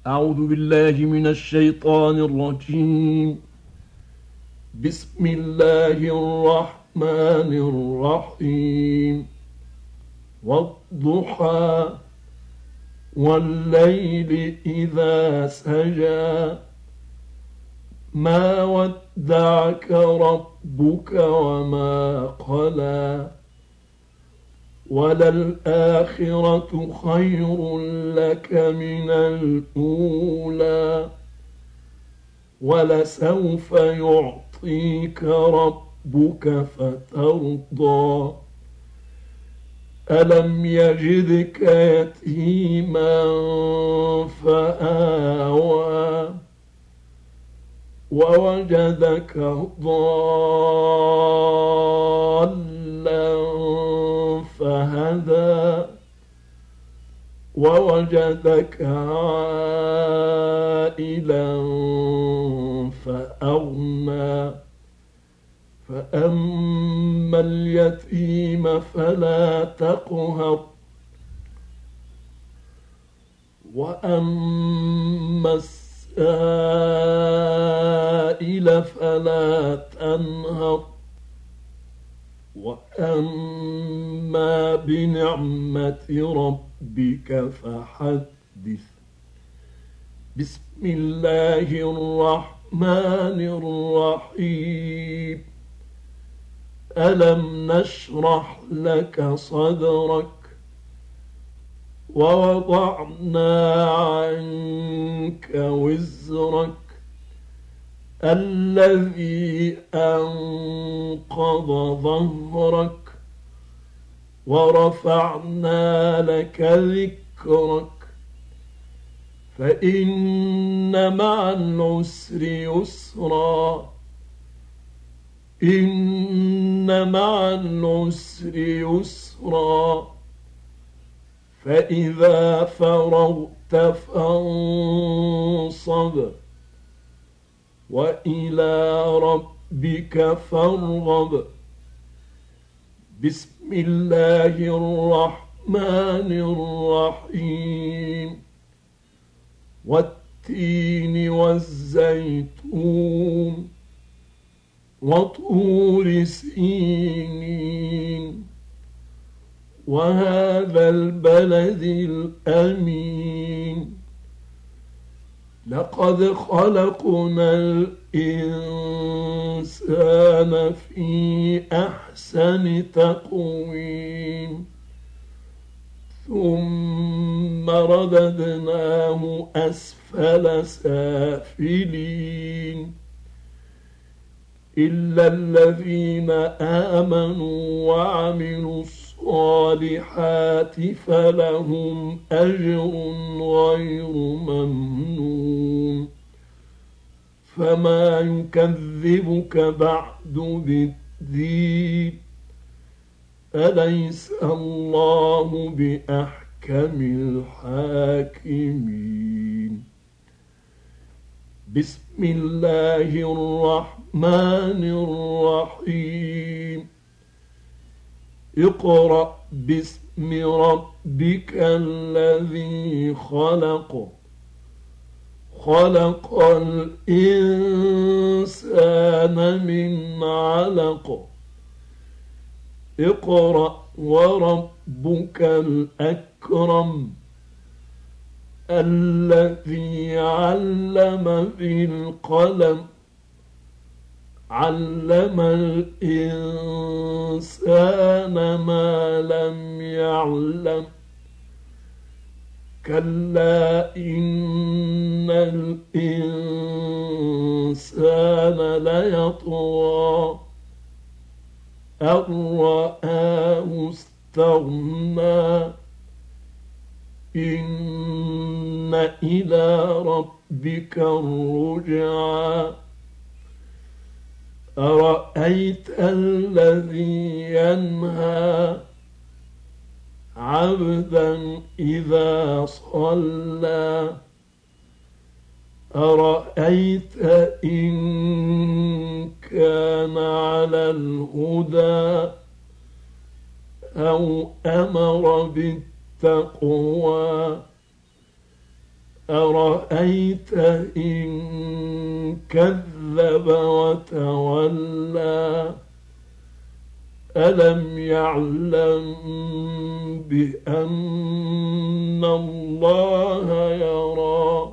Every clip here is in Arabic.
أعوذ بالله من الشيطان الرجيم. بسم الله الرحمن الرحيم. والضحى والليل إذا سجى ما ودعك ربك وما قلى وللآخرة خير لك من الأولى ولسوف يعطيك ربك فترضى ألم يجدك يتيما فآوى ووجدك ضالا فهدى ووجدك عائلا فأغنى فأما اليتيم فلا تقهر وأما السائل فلا تنهر وأما بنعمة ربك فحدث. بسم الله الرحمن الرحيم. ألم نشرح لك صدرك ووضعنا عنك وزرك الذي أنقض ظهرك ورفعنا لك ذكرك فإن مع العسر يسرا إن مع العسر يسرا فإذا فرغت فانصب وإلى ربك فارغب. بسم الله الرحمن الرحيم. والتين والزيتون وطور سينين وهذا البلد الأمين لقد خلقنا الإنسان في أحسن تقويم ثم رددناه أسفل سافلين إلا الذين آمنوا وعملوا الصالحات فلهم أجر غير ممنون. فما يكذبك بعد بالدين أليس الله بأحكم الحاكمين. بسم الله الرحمن الرحيم. اقرأ باسم ربك الذي خلق خلق الإنسان من علق اقرأ وربك الأكرم الذي علم بالقلم علم الإنسان ما لم يعلم كلا إن الإنسان ليطغى أن رآه استغنى إن إلى ربك الرجعى أرأيت الذي ينهى عبدا إذا صلى أرأيت إن كان على الهدى أو أمر بالتقوى أرأيت إن كذب وتولى ألم يعلم بأن الله يرى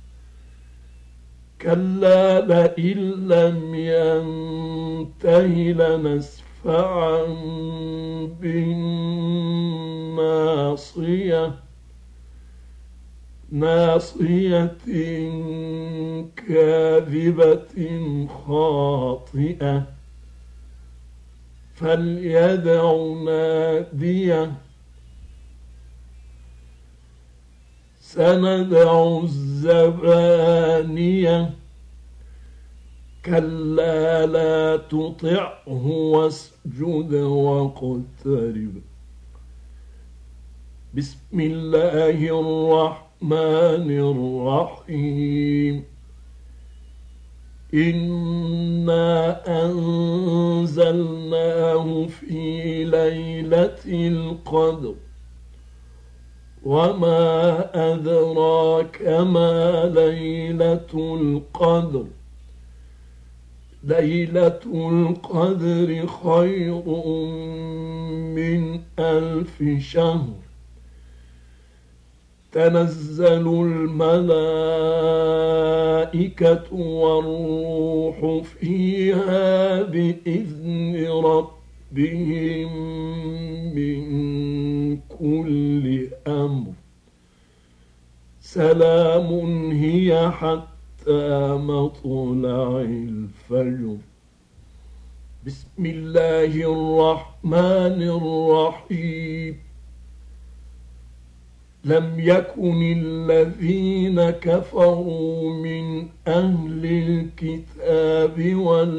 كلا لئن لم ينته لنسفعا بالناصية ناصية كاذبة خاطئة فليدع ناديه سندع الزبانية كلا لا تطعه واسجد واقترب. بسم الله الرحمن الرحيم. إنا أنزلناه في ليلة القدر وما أدراك ما ليلة القدر ليلة القدر خير من 1000 شهر تنزل الملائكة والروح فيها بإذن ربهم من كل أمر سلام هي حتى مطلع الفجر. بسم الله الرحمن الرحيم. لم يكن الذين كفروا من أهل الكتاب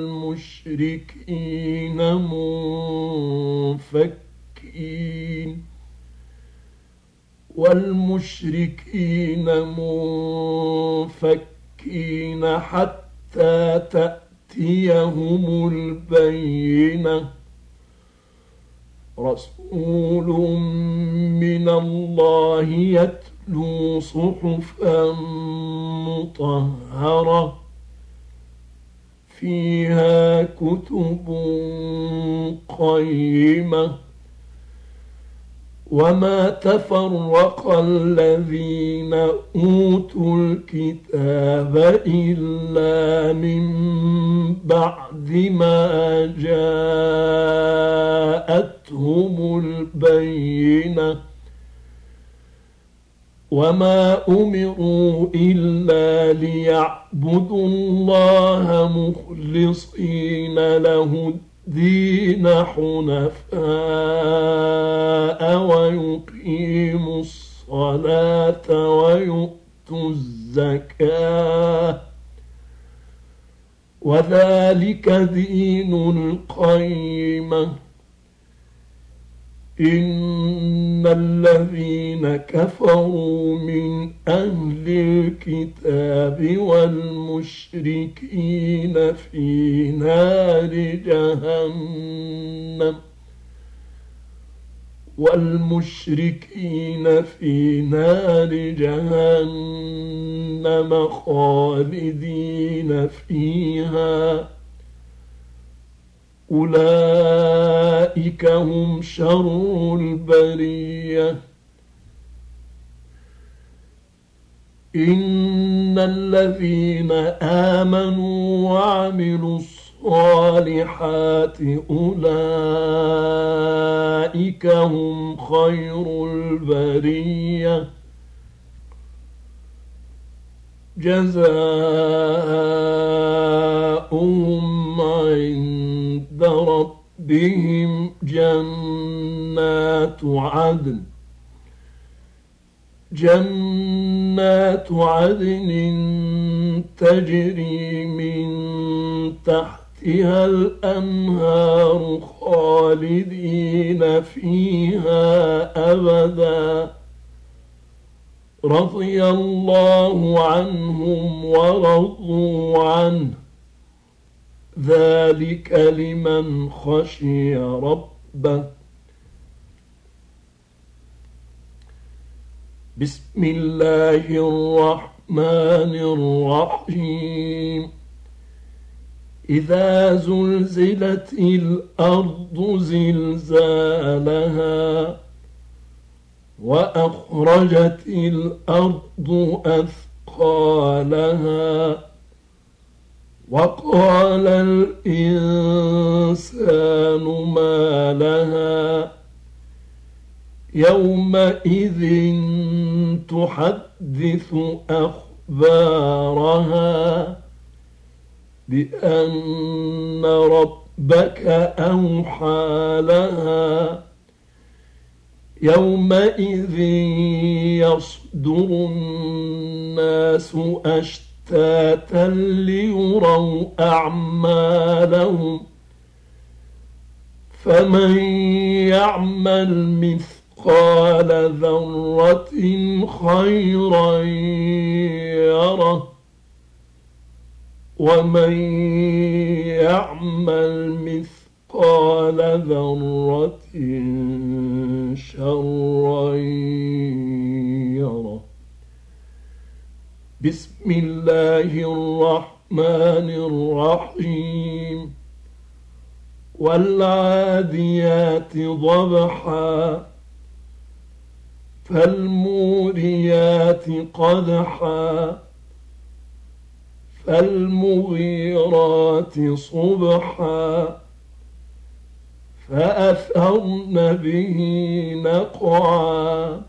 والمشركين منفكين حتى تأتيهم البينة رسول من الله يتلو صحفا مطهرة فيها كتب قيمة وما تفرق الذين أوتوا الكتاب إلا من بعد ما جاءتهم البينة وما أمروا إلا ليعبدوا الله مخلصين له الدين حنفاء ويقيموا الصلاة ويؤتوا الزكاة وذلك دين القيمة. إن الذين كفروا من أهل الكتاب والمشركين في نار جهنم خالدين فيها أولئك هم شر البرية. إن الذين آمنوا وعملوا الصالحات أولئك هم خير البرية جزاؤهم عند ربهم جنات عدن تجري من تحتها الأنهار خالدين فيها أبدا رضي الله عنهم ورضوا عنه ذلك لمن خشي ربه. بسم الله الرحمن الرحيم إذا زلزلت الأرض زلزالها وأخرجت الأرض أثقالها وقال الإنسان ما لها يومئذ تحدث أخبارها بأن ربك أوحى لها يومئذ يصدر الناس أشتاتا ليروا أعمالهم فمن يعمل مثقال ذرة خيرا يره ومن يعمل مثقال ذرة شرا يره بسم الله الرحمن الرحيم والعاديات ضبحا فالموريات قدحا فالمغيرات صبحا فأثرن به نقعا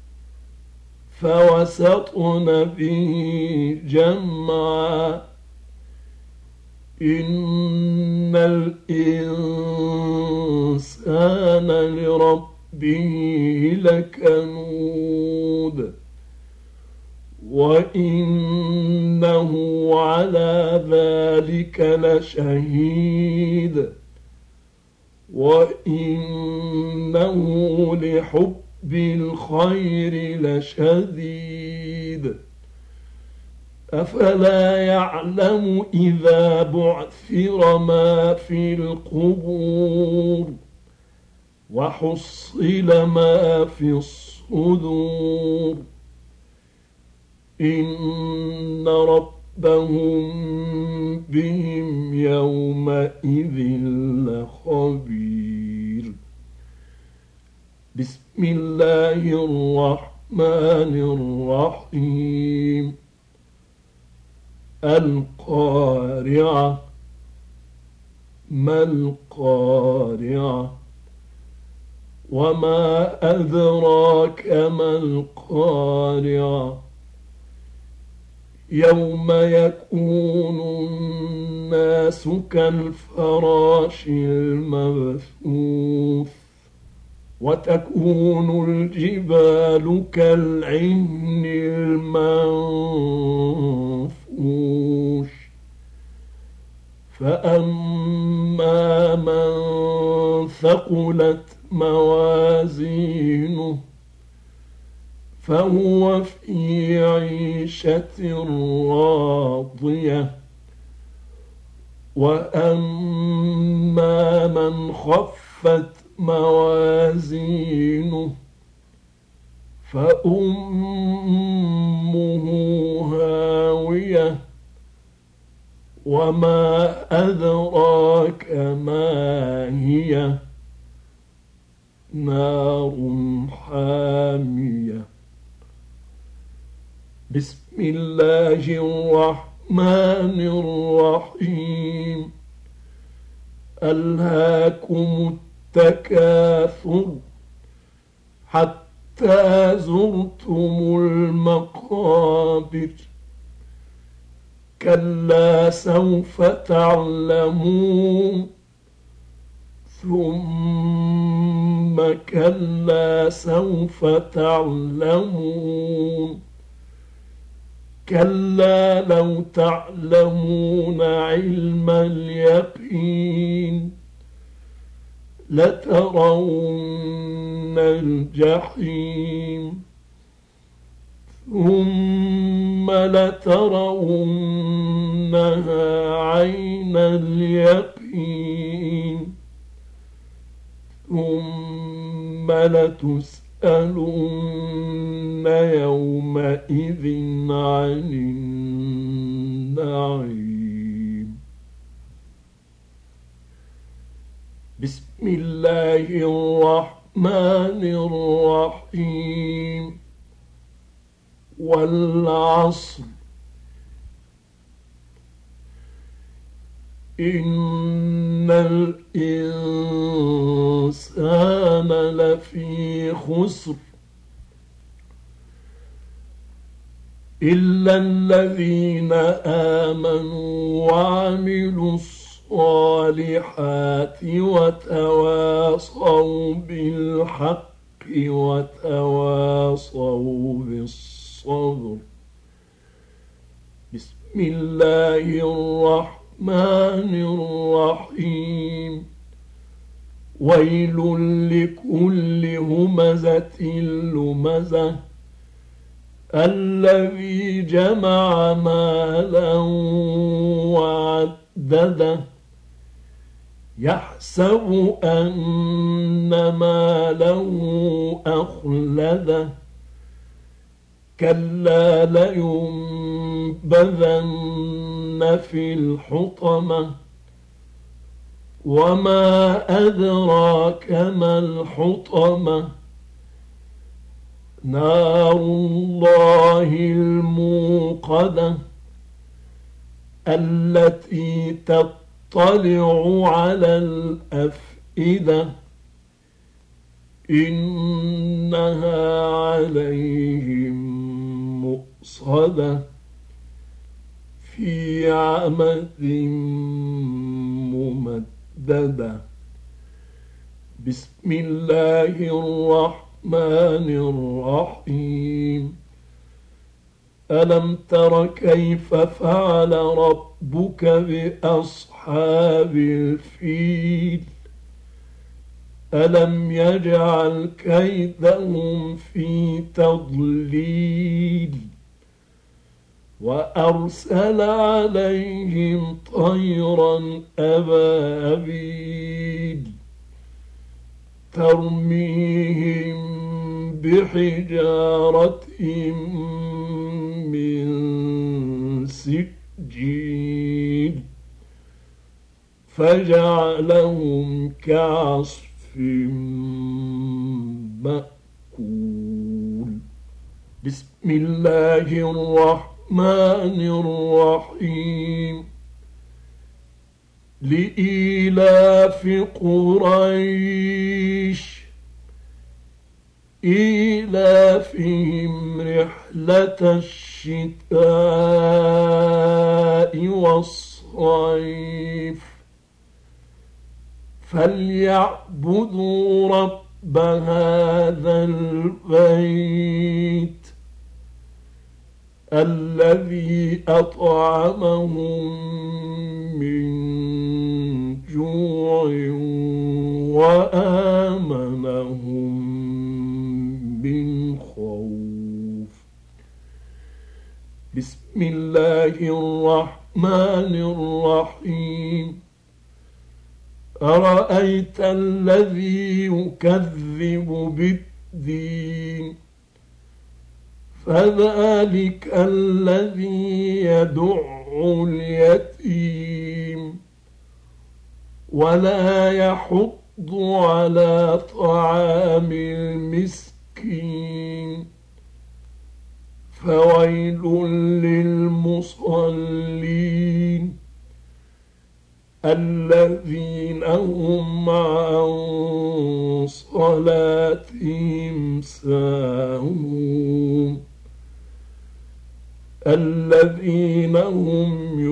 فوسطن به جمعا إن الإنسان لربه لكنود وإنه على ذلك لشهيد وإنه لحب الخير لشديد أفلا يعلم إذا بعثر ما في القبور وحصل ما في الصدور إن ربهم بهم يومئذ لخبير بسم الله الرحمن الرحيم القارعة ما القارعة وما أدراك ما القارعة يوم يكون الناس كالفراش المبثوث وتكون الجبال كالعهن المنفوش فأما من ثقلت موازينه فهو في عيشة راضية وأما من خفت موازينه فأمه هاوية وما أدراك ما هي نار حامية بسم الله الرحمن الرحيم ألهاكم التكاثر حتى زرتم المقابر كلا سوف تعلمون ثم كلا سوف تعلمون كلا لو تعلمون علم اليقين لترون الجحيم ثم لترونها عين اليقين ثم لتسألن يسألن يومئذ عن النعيم. بسم الله الرحمن الرحيم. والعصر إن الإنسان لفي خسر إلا الذين آمنوا وعملوا الصالحات وتواصوا بالحق وتواصوا بالصبر. بسم الله الرحمن الرحيم. ويل لكل همزة لمزة الذي جمع مالا وعدده يحسب أن ماله أخلده كلا لينبذن في الحطمة وما أدراك ما الحطمة نار الله الموقدة التي تطلع على الأفئدة إنها عليهم مؤصدة في عمد ممددة. بسم الله الرحمن الرحيم. ألم تر كيف فعل ربك بأصحاب الفيل ألم يجعل كيدهم في تضليل وأرسل عليهم طيرا أبابيل ترميهم بحجارة من سجيل فجعلهم كعصف مأكول. بسم الله الرحمن الرحيم. لإيلاف قريش إيلافهم رحلة الشتاء والصيف فليعبدوا رب هذا البيت الذي أطعمهم من جوع وآمنهم من خوف. بسم الله الرحمن الرحيم. أرأيت الذي يكذب بالدين فذلك الذي يدع اليتيم ولا يحض على طعام المسكين فويل للمصلين الذين هم عن صلاتهم ساهون الذين هم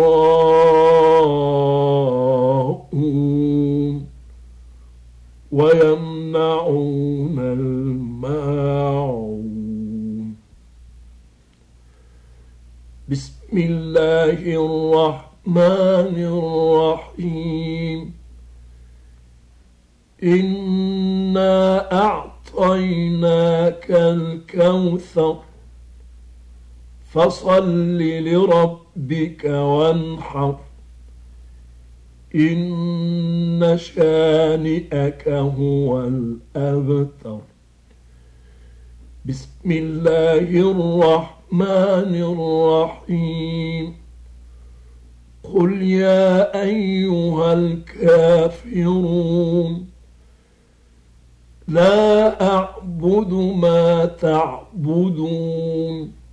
يراءون ويمنعون الماعون. بسم الله الرحمن الرحيم. إنا أعطيناك الكوثر فصل لربك وانحر إن شانئك هو الأبتر. بسم الله الرحمن الرحيم قل يا أيها الكافرون لا أعبد ما تعبدون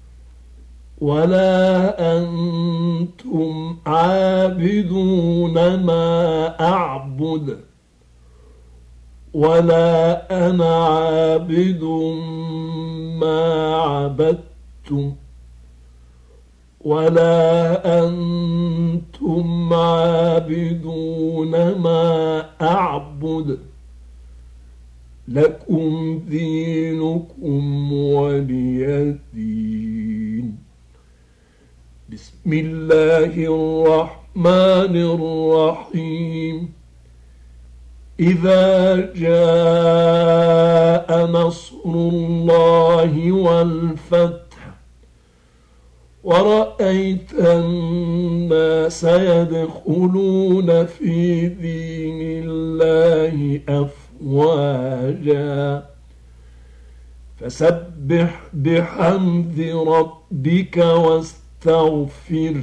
ولا أنتم عابدون ما أعبد ولا أنا عابد ما عبدتم ولا أنتم عابدون ما أعبد لكم دينكم ولي دين. بسم الله الرحمن الرحيم إذا جاء نصر الله والفتح ورأيت الناس يدخلون في دين الله أفواجا فسبح بحمد ربك واستغفره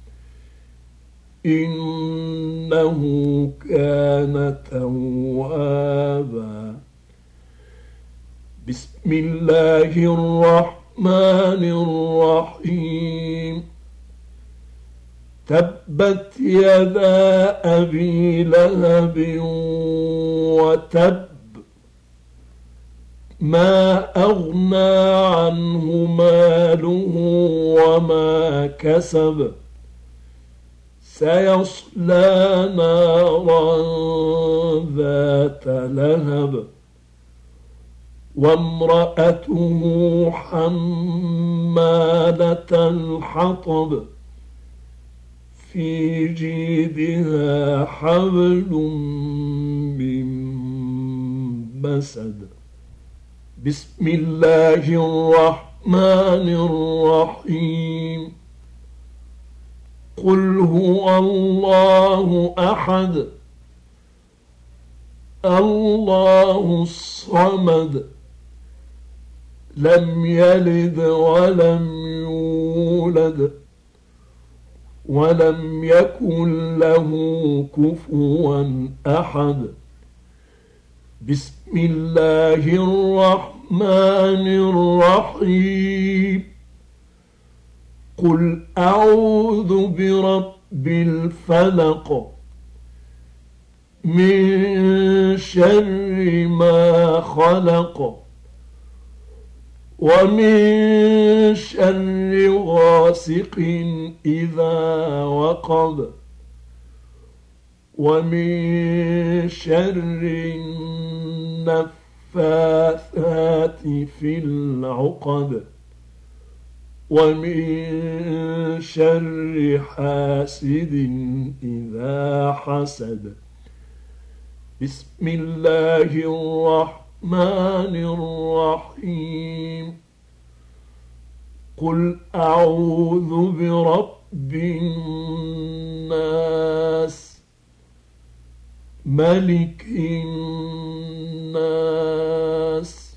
إنه كان توابا. بسم الله الرحمن الرحيم تبت يدا أبي لهب وتب ما أغنى عنه ماله وما كسب سيصلى نارا ذات لهب وامرأته حمالة الحطب في جيدها حبل من مسد. بسم الله الرحمن الرحيم قل هو الله أحد الله الصمد لم يلد ولم يولد ولم يكن له كفوا أحد. بسم الله الرحمن الرحيم قل أعوذ برب الفلق من شر ما خلق ومن شر غاسق إذا وقب ومن شر النفاثات في العقد ومن شر حاسد إذا حسد. بسم الله الرحمن الرحيم قل أعوذ برب الناس ملك الناس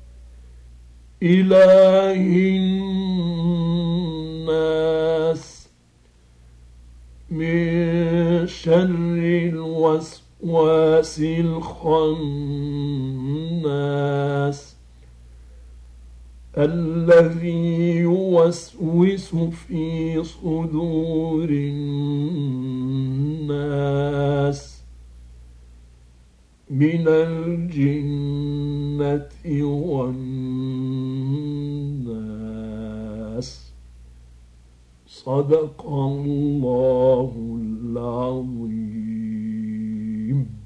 إله الناس من شر الوسواس الخناس الذي يوسوس في صدور الناس من الجنة والناس. صدق الله العظيم.